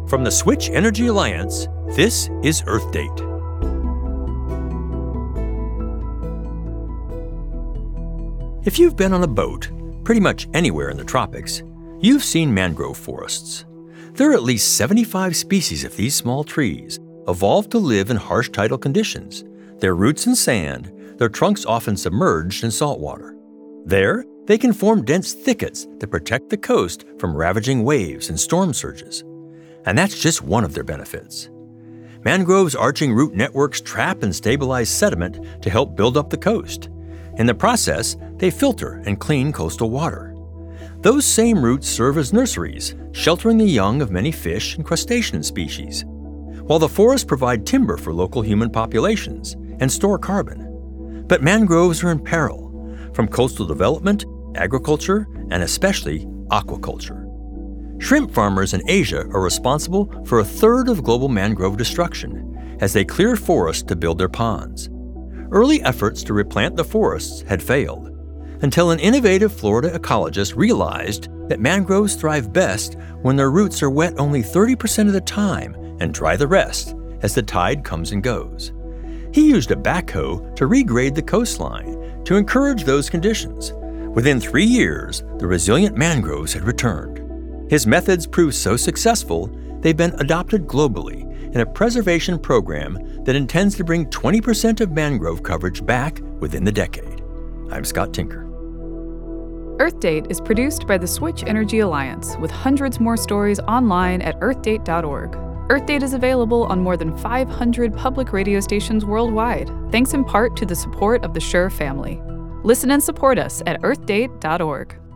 From the Switch Energy Alliance, this is Earth Date. If you've been on a boat, pretty much anywhere in the tropics, you've seen mangrove forests. There are at least 75 species of these small trees, evolved to live in harsh tidal conditions, their roots in sand, their trunks often submerged in salt water. There, they can form dense thickets that protect the coast from ravaging waves and storm surges. And that's just one of their benefits. Mangroves' arching root networks trap and stabilize sediment to help build up the coast. In the process, they filter and clean coastal water. Those same roots serve as nurseries, sheltering the young of many fish and crustacean species, while the forests provide timber for local human populations and store carbon. But mangroves are in peril from coastal development, agriculture, and especially aquaculture. Shrimp farmers in Asia are responsible for a third of global mangrove destruction as they clear forests to build their ponds. Early efforts to replant the forests had failed, until an innovative Florida ecologist realized that mangroves thrive best when their roots are wet only 30% of the time and dry the rest as the tide comes and goes. He used a backhoe to regrade the coastline to encourage those conditions. Within 3 years, the resilient mangroves had returned. His methods proved so successful, they've been adopted globally in a preservation program that intends to bring 20% of mangrove coverage back within the decade. I'm Scott Tinker. Earth Date is produced by the Switch Energy Alliance, with hundreds more stories online at earthdate.org. Earth Date is available on more than 500 public radio stations worldwide, thanks in part to the support of the Shure family. Listen and support us at earthdate.org.